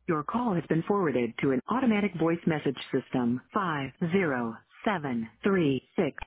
Your call has been forwarded to an automatic voice message system. 507366.